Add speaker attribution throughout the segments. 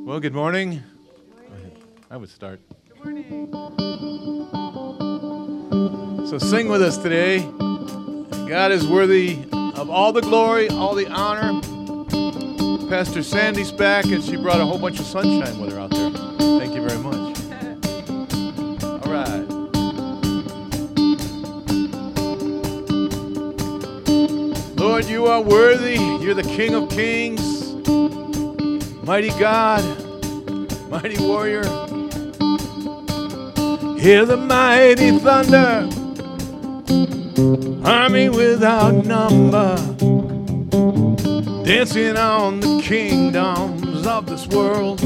Speaker 1: Well, good morning. I would start.
Speaker 2: Good morning.
Speaker 1: So sing with us today. God is worthy of all the glory, all the honor. Pastor Sandy's back, and she brought a whole bunch of sunshine with her out there. Thank you very much. All right. Lord, you are worthy. You're the King of Kings. Mighty God, mighty warrior. Hear the mighty thunder, army without number, dancing on the kingdoms of this world.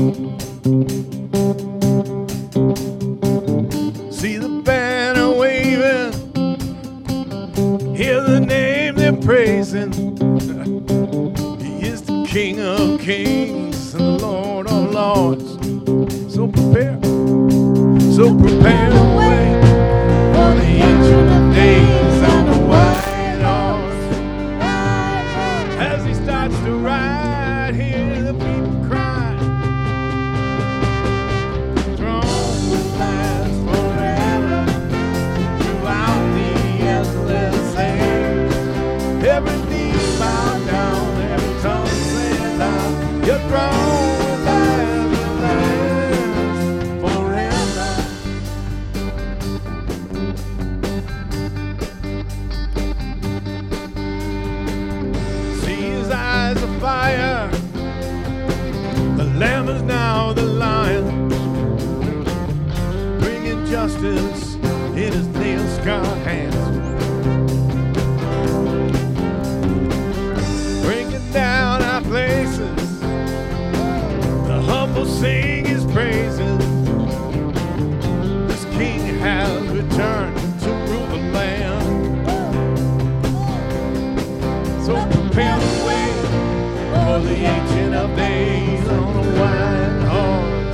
Speaker 1: See the banner waving, hear the name they're praising. He is the King of Kings and the Lord of Lords. So prepare the way for the Ancient of Days on the white horse. As he starts to ride, hear the people cry. Throne will last forever throughout the endless age. Every knee bow down, every tongue says out. Your throne will last forever. See his eyes of fire. The Lamb is now the Lion, bringing justice in his nail-scarred hands, bringing down our places. The humble sing his praises. This King has returned to rule the land. So prepare the way for the Ancient of Days on the white horse.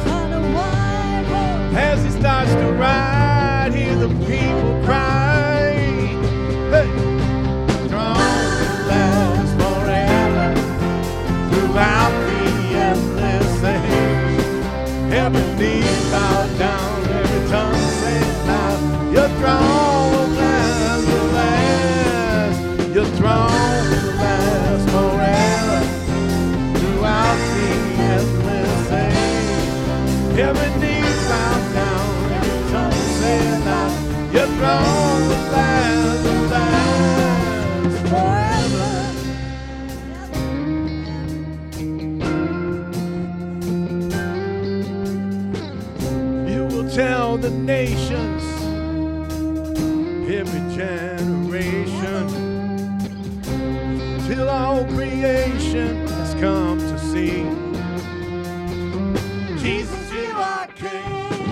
Speaker 1: As he starts to ride, hear the people cry. Hey! Throne will last forever throughout the endless age. Every knee bow down, every tongue says loud. Your throne will last, Your throne will last forever throughout the endless age. Every knee bow down, every tongue says loud. Your throne will last forever. You will tell the nations, every generation, till all creation has come to see Jesus, you are King.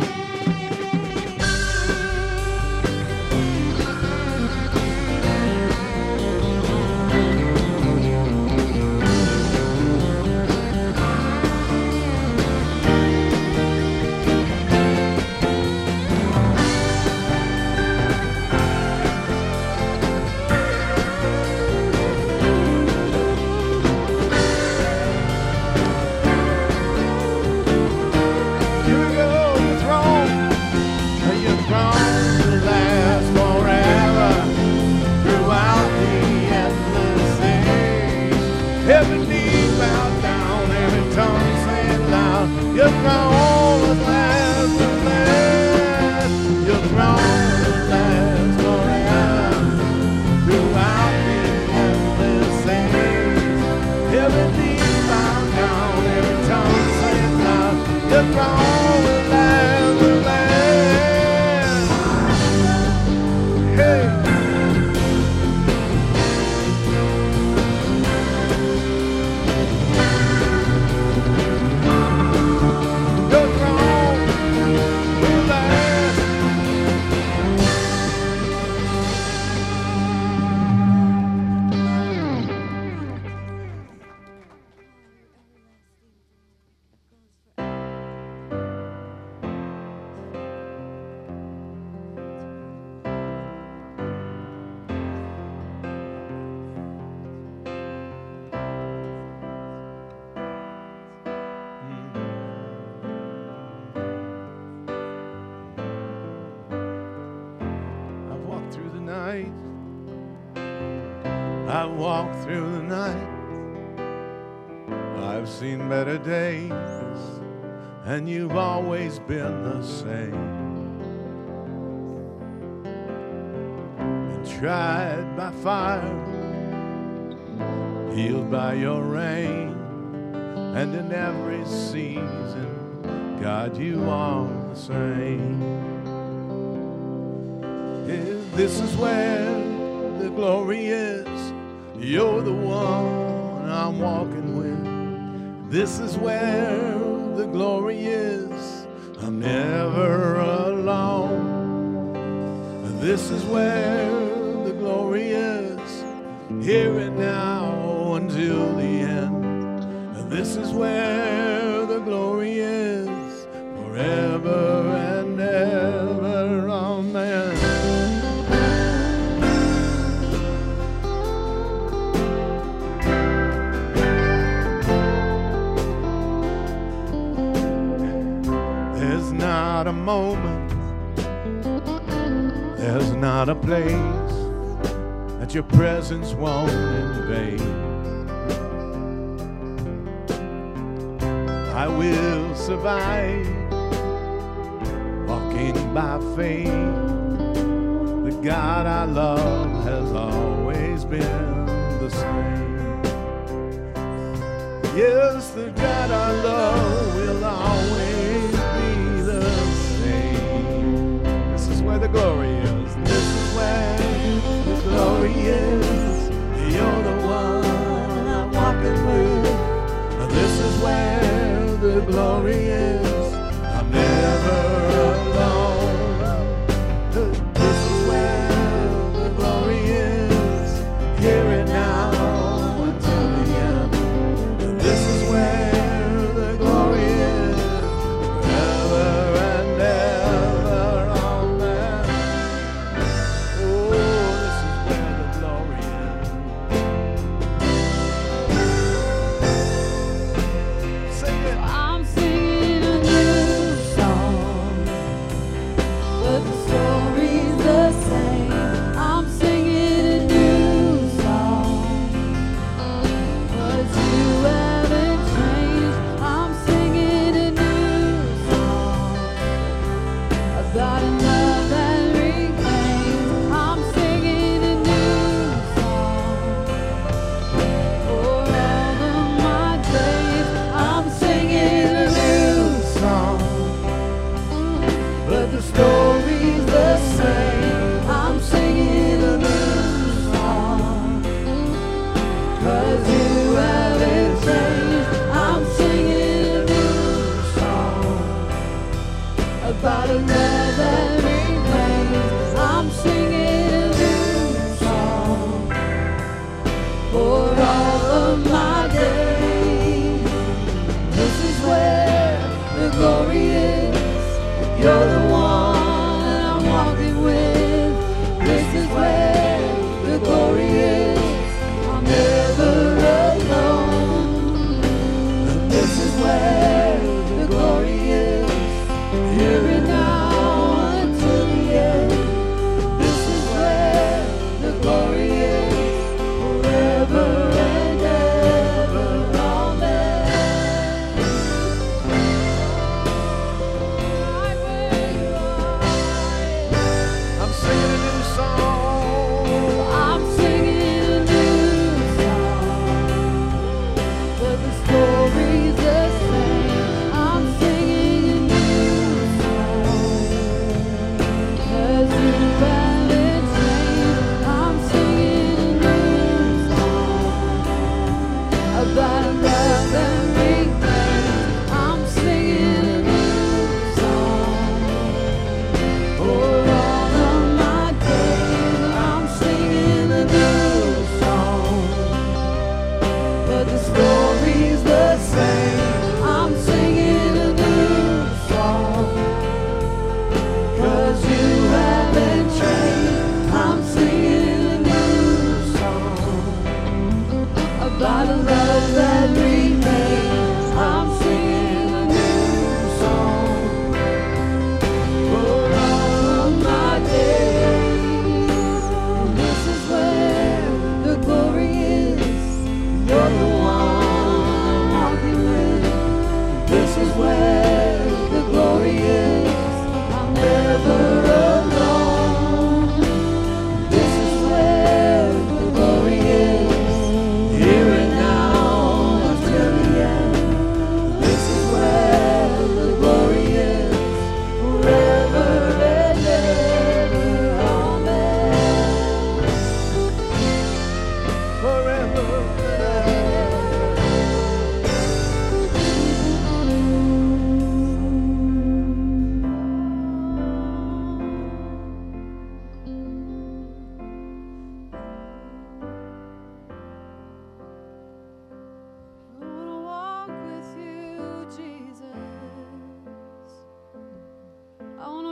Speaker 1: Every knee bow down, every tongue say loud. Your throne will last, Your throne will last forever throughout the endless age. Every knee bow down, every tongue say loud. Your throne will last, Hey. place. I've walked through the night. I've seen better days, and you've always been the same. And tried by fire, healed by your rain, and in every season, God, you are the same. This is where the glory is. You're the one I'm walking with. This is where the glory is. I'm never alone. This is where the glory is. Here and now until the end. This is where the glory is. Forever and ever. Amen. There's not a moment, there's not a place that your presence won't invade. I will survive, walking by faith. The God I love has always been the same. Yes, the God I love will always be the same. This is where the glory is. This is where the glory is. You're the one I'm walking with. This is where the glory is. I'm never alone. This is where the glory is. Here and now until the end. This is where the glory is. Forever and ever. Amen. Oh, this is where the glory is. Sing it.
Speaker 2: I'm singing a new song, but the story's the same. I'm singing a new song, 'cause you haven't changed. I'm singing a new song about a love that remains. I'm singing a new song for all of my days. I'm singing a new song, but the story's the same. I'm singing a new song, 'cause you haven't changed. I'm singing a new song about a love that remains. I'm singing a new song for all of my days. This is where the glory is. You're the one I'm walking with. This is where the glory is. I'm never alone. This is where the glory is. Here and now until the end. This is where the glory is. Forever and ever. Amen.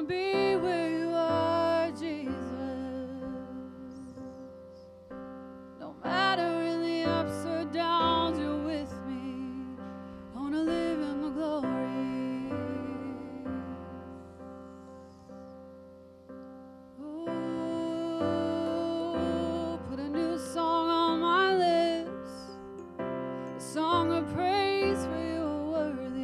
Speaker 2: wanna be where you are, Jesus. No matter in the ups or downs, you're with me. I wanna live in the glory. Ooh, put a new song on my lips, a song of praise for you are worthy.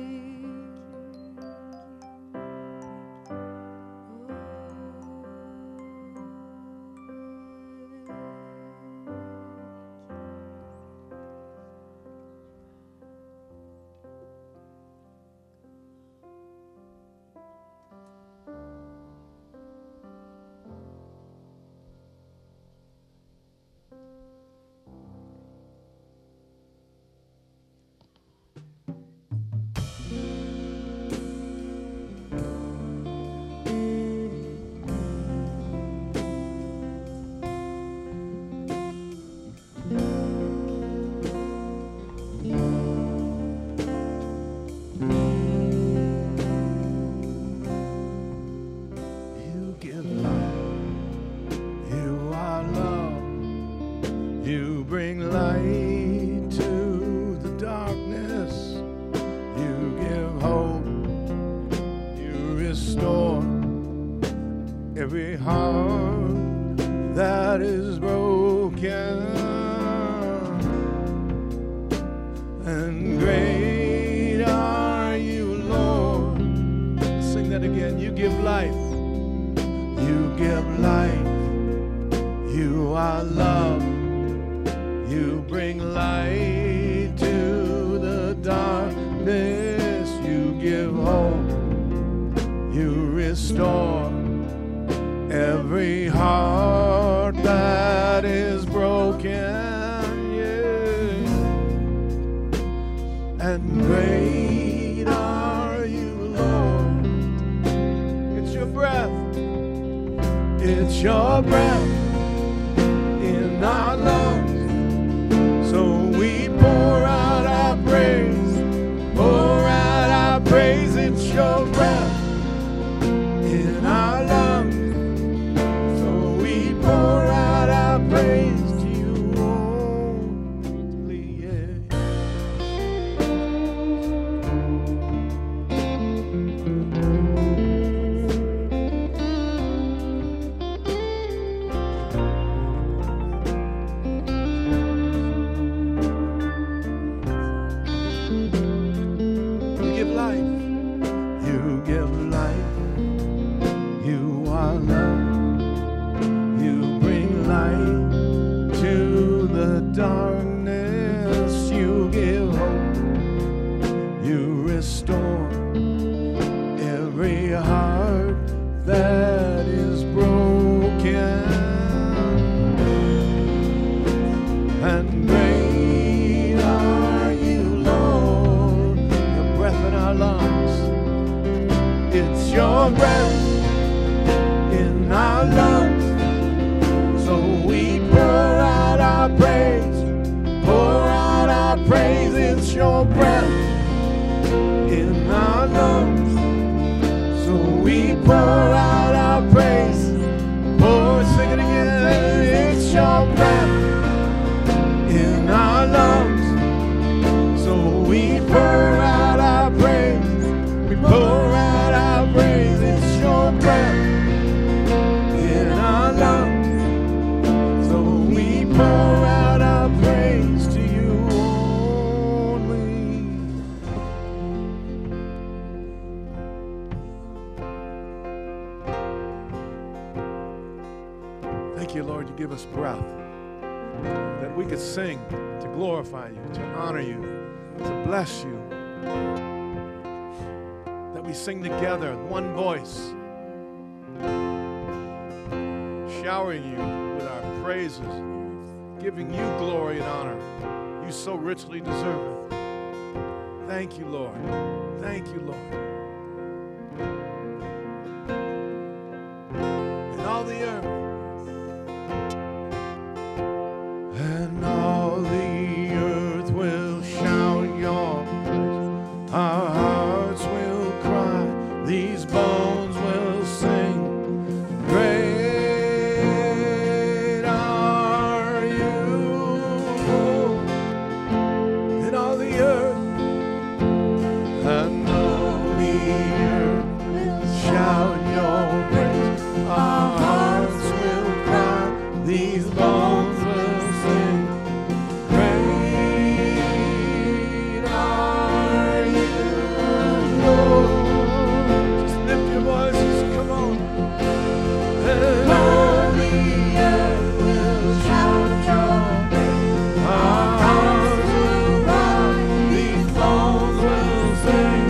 Speaker 1: You give life. You are love. You bring light to the darkness. You give hope. You restore every heart that is broken. And great are you, Lord. Sing that again. You give life. You give life. You are love. You bring light to the darkness. You give hope. You restore every heart that is broken. Yeah. And great are you, Lord. It's your breath. It's your breath in our lungs. So we pour out our praise. Pour out our praise. It's your breath in our lungs. So we pour out our praise to you only. Yeah. You give life. You give life. You are love. You bring light to the darkness. You give hope. You restore every heart that is broken. And great are you, Lord. Your breath in our lungs. It's your breath in our lungs. So we pour out our praise. Pour out our praise. It's your breath in our lungs. So we pour out our praise. Oh, sing it again. It's your breath in our lungs. So we pour out our praise. We pour out our praise. It's your breath in our lungs. So we pour out our praise to you only. Thank you, Lord, you give us breath, that we could sing to glorify you, to honor you, to bless you, that we sing together in one voice, showering you with our praises, giving you glory and honor. You so richly deserve it. Thank you, Lord. Thank you, Lord. And all the earth, and all the earth will shout your praise. Our hearts will cry. These bones will sing. And all the earth will shout your praise. Our hearts will cry, these bones will sing. Great are you, Lord. Just lift your voices, come on. And all the earth will shout your praise. Our hearts will cry, these bones will sing.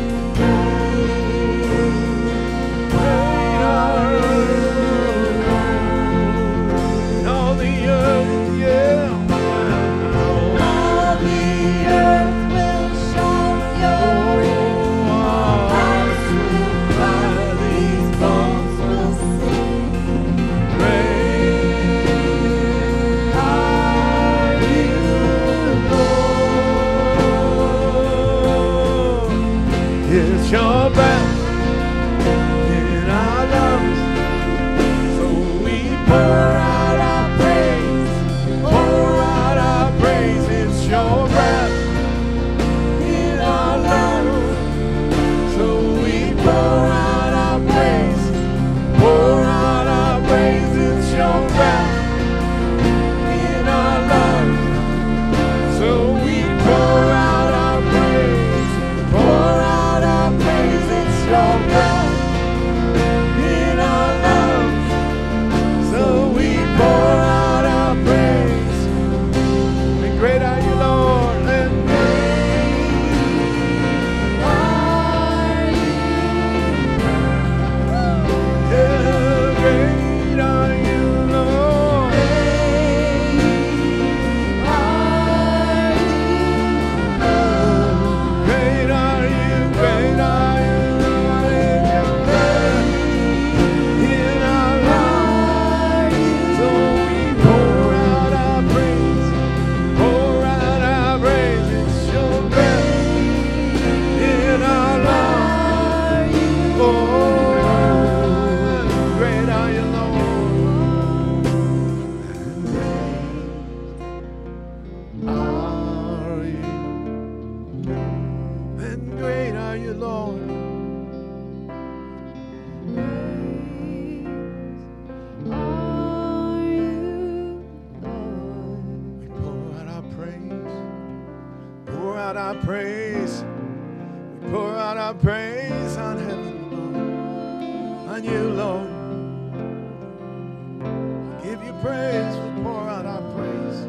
Speaker 1: Great are you, Lord. All the earth, yeah.
Speaker 2: All the earth will shout your praise. Our hearts will cry, these bones will sing.
Speaker 1: Great are you, Lord. It's your breath in our lungs, so we pour out our praise, pour out our praise. It's your breath in our lungs, so we pour out our praise, pour out our praise. It's your breath in our lungs, so we pour out our praise, pour out our praise. It's your breath in our lungs, so we pour out our praise. And great are you, Lord, and great are you, Lord. Great are you, great are you, Lord, in your breath in our lives. So we pour out our praise, pour out our praise. It's your breath in our lives. Oh, great are you, Lord. And great are you, Lord. We pour out our praise, pour out our praise. We pour out our praise on heaven, Lord, on you, Lord. Give you praise, we pour out our praise.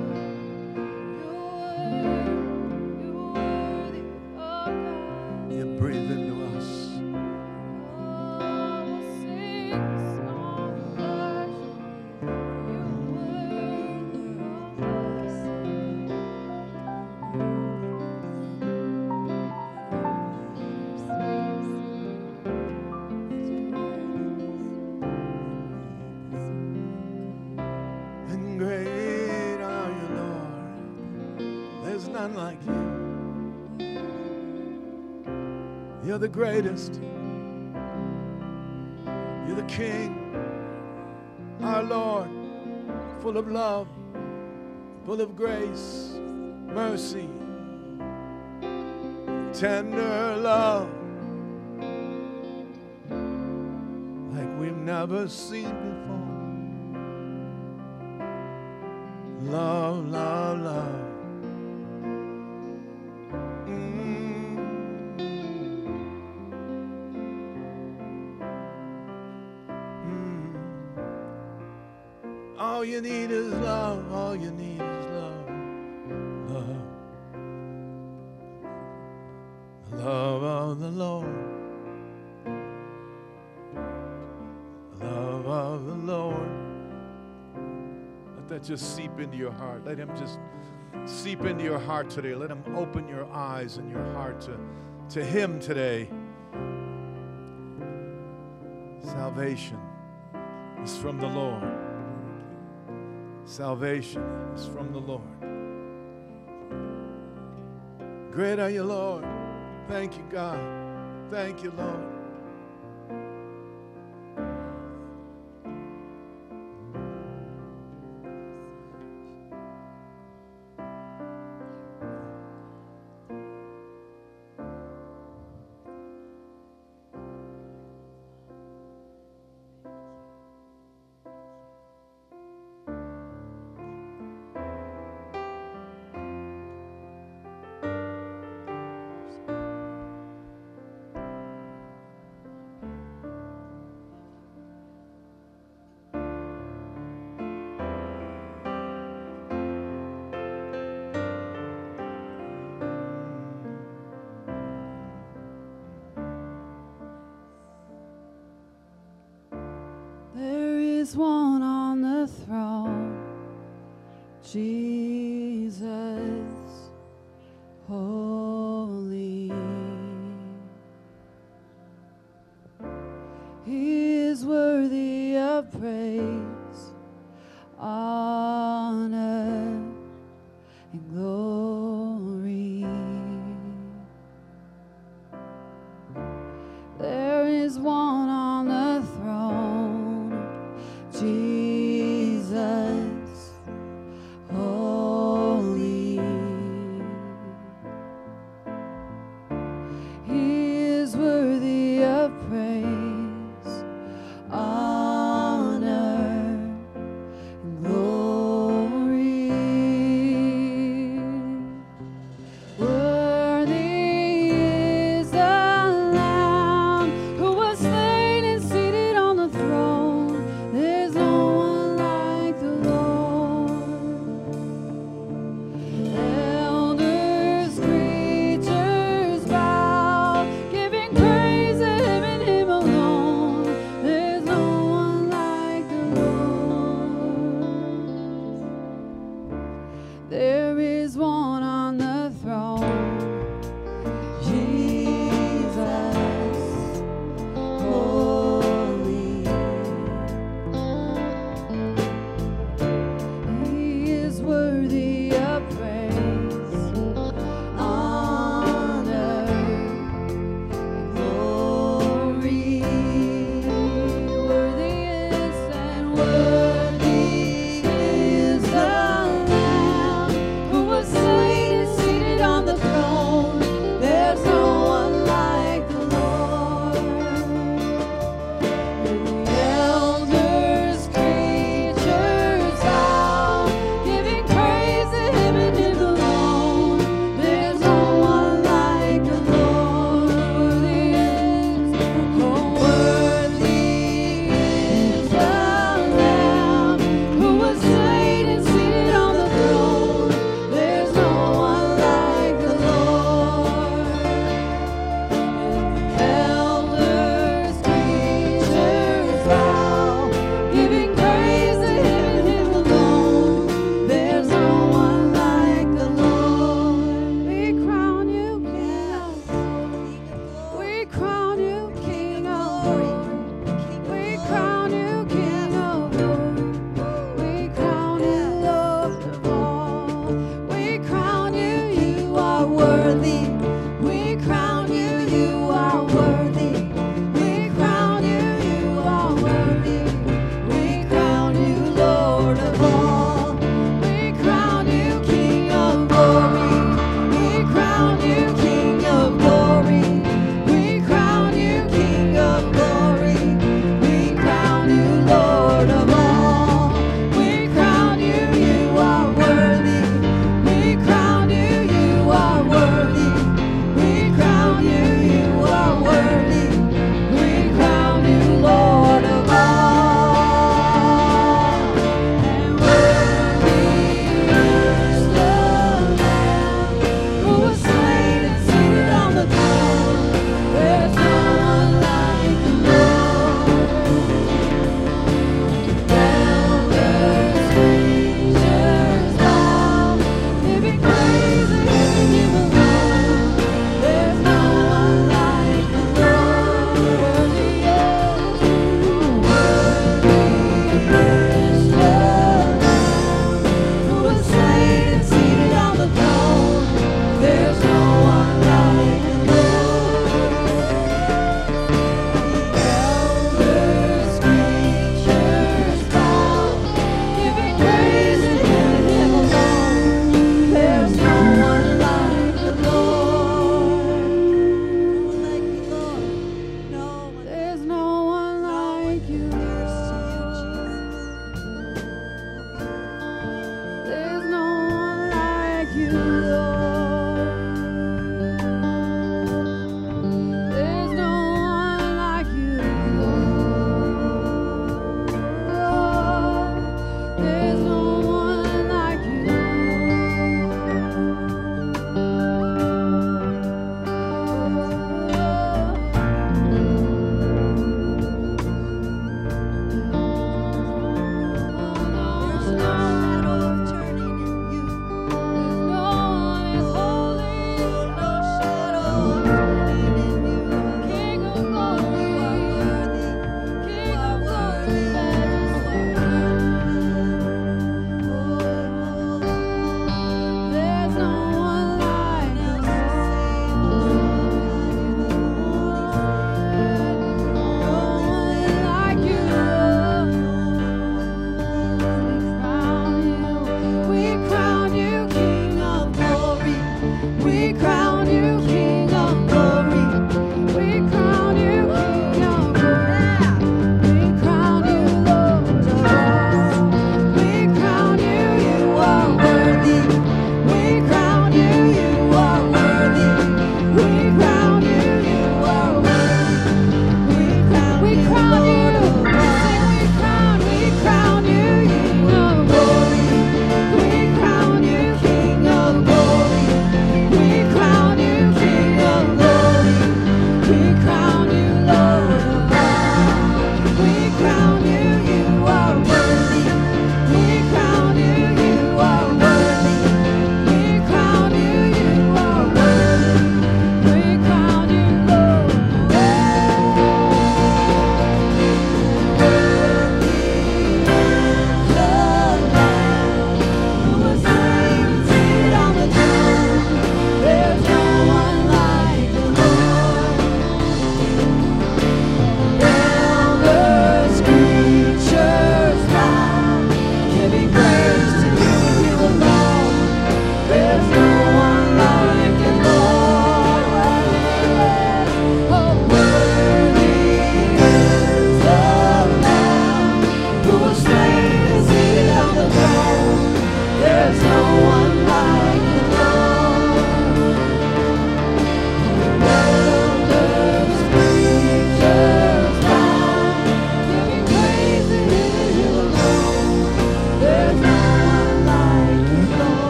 Speaker 1: You breathe into us. And great are you, Lord. There's none like you. You're the greatest. You're the King, our Lord, full of love, full of grace, mercy, tender love, like we've never seen before. Love, love, love. All you need is love. All you need is love. Love. The love of the Lord. The love of the Lord. Let that just seep into your heart. Let him just seep into your heart today. Let him open your eyes and your heart to him today. Salvation is from the Lord. Salvation is from the Lord. Great are you, Lord. Thank you, God. Thank you, Lord.
Speaker 2: is one on the throne, Jesus, holy. He is worthy of praise, honor, and glory. There is one on the throne, Jesus, holy. He is worthy of praise, honor, and glory. Worthy is the Lamb who was slain and seated on the throne. There's no one like the Lord. Elders, creatures bow, giving praise to Him and Him alone.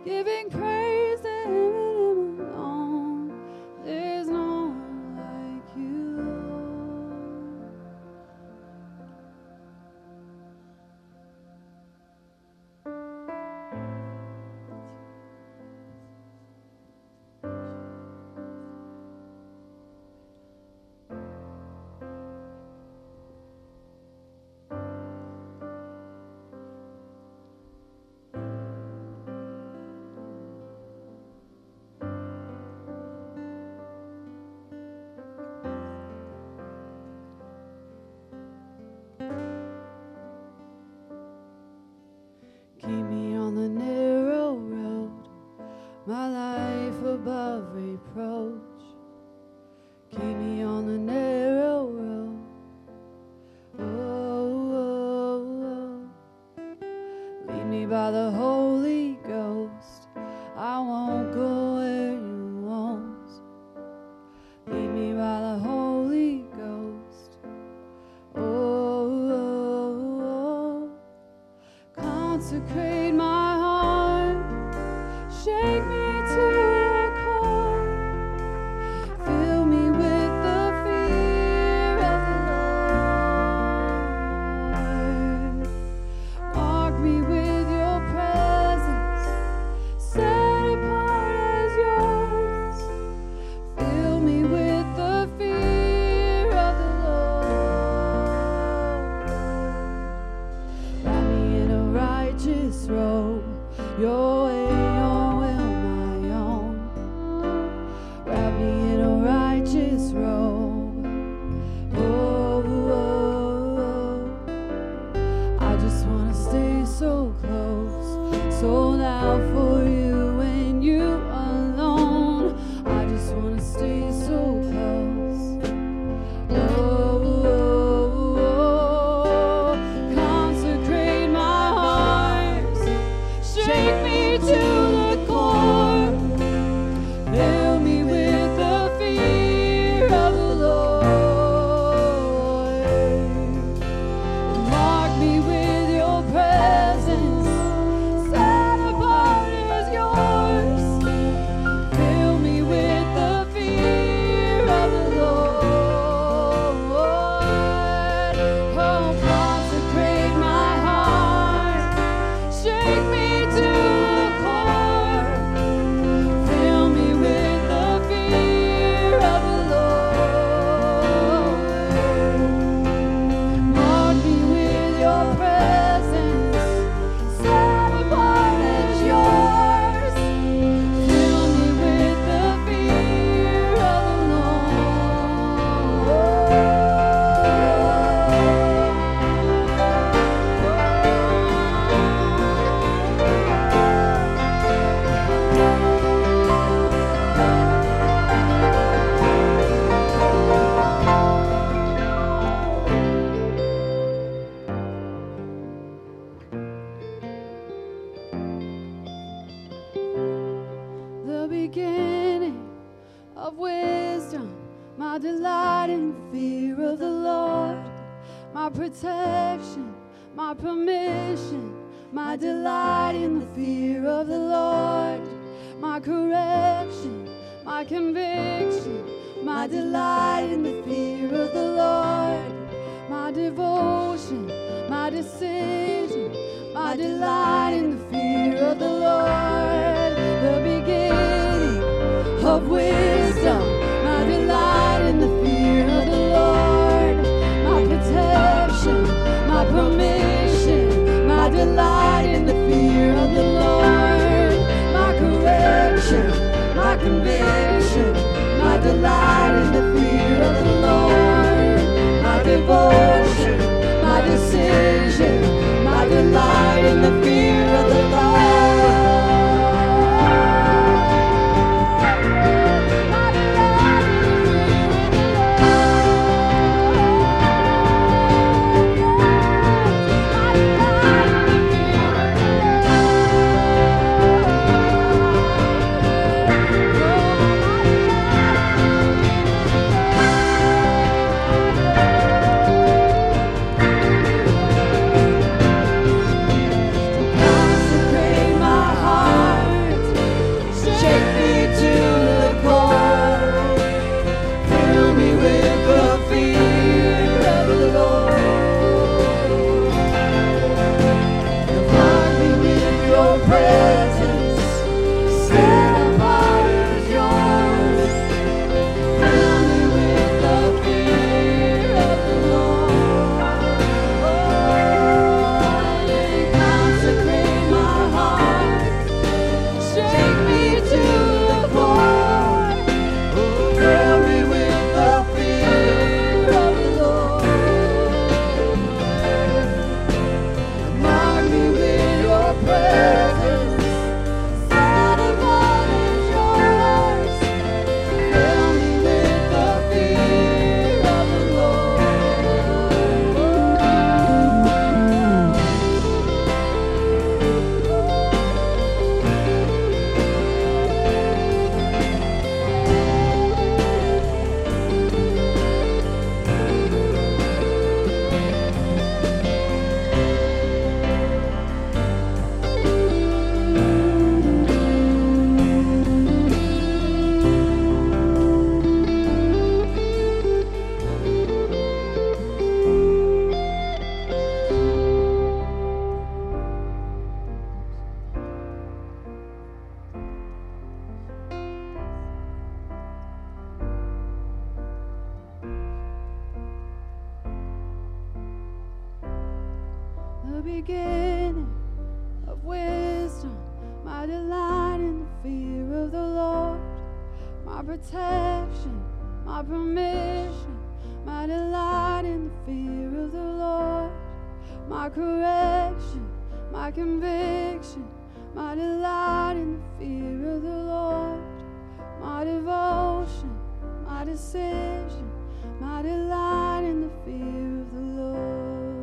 Speaker 2: giving praise to Him and Him alone. There's no one like You, Lord. Keep me on the narrow road, my life above reproach. Keep me on the narrow road. Oh. Lead me by the Holy Ghost. I won't go where You won't. Lead me by the Holy Ghost. Oh. Consecrate my heart, shake me to the core, fill me with the fear of the Lord. Mark me with Your presence, set apart as Yours. Fill me with the fear of the Lord. Wrap me in a righteous robe, Your way, Your will, my own. Wrap me in a righteous robe. Oh. I just want to stay so close, sold out for You and You alone. I just want to stay so close. Oh, consecrate my heart, shake me to the core, fill me with the fear of the Lord. Mark me with Your presence, set apart as Yours. Fill me with the fear of the Lord. Oh, consecrate my heart, shake me to the core, fill me with the fear of the Lord. Mark me with Your presence, set apart as Yours. Fill me with the fear of the The beginning of wisdom, my delight in the fear of the Lord, my protection, my permission, my delight in the fear of the Lord, my correction, my conviction, my delight in the fear of the Lord, my devotion, my decision, my delight in the fear of the Lord. The beginning of wisdom, my delight in the fear of the Lord, my protection, my permission, my delight in the fear of the Lord, my correction, my conviction, my delight in the fear of the Lord, my devotion, my decision, my delight in the fear of the Lord. beginning of wisdom, my delight in the fear of the Lord, my protection, my permission, my delight in the fear of the Lord, my correction, my conviction, my delight in the fear of the Lord, my devotion, my decision, my delight in the fear of the Lord.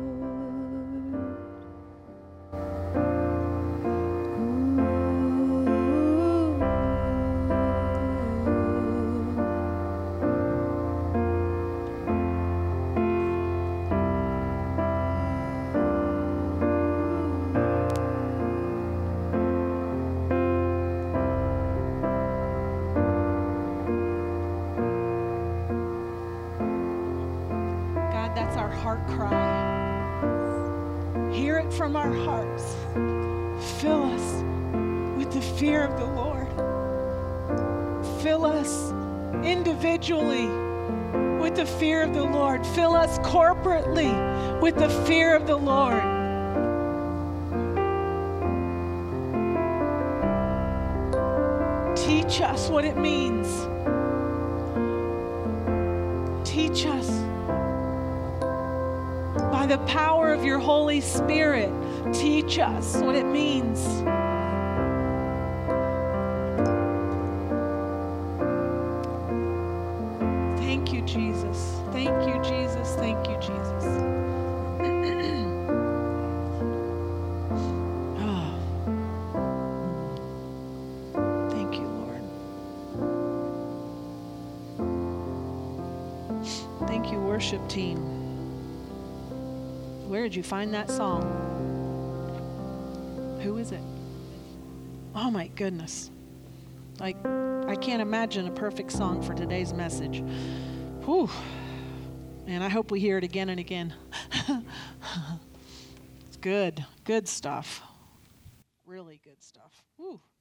Speaker 3: That's our heart cry. Hear it from our hearts. Fill us with the fear of the Lord. Fill us individually with the fear of the Lord. Fill us corporately with the fear of the Lord. Teach us what it means. Teach us. By the power of your Holy Spirit, teach us what it means. Thank you, Jesus. Thank you, Jesus. Thank you, Jesus. Oh. Thank you, Lord. Thank you, worship team. Where did you find that song? Who is it? Oh my goodness. I can't imagine a perfect song for today's message. Whew. And I hope we hear it again and again. It's good. Good stuff. Really good stuff. Whew.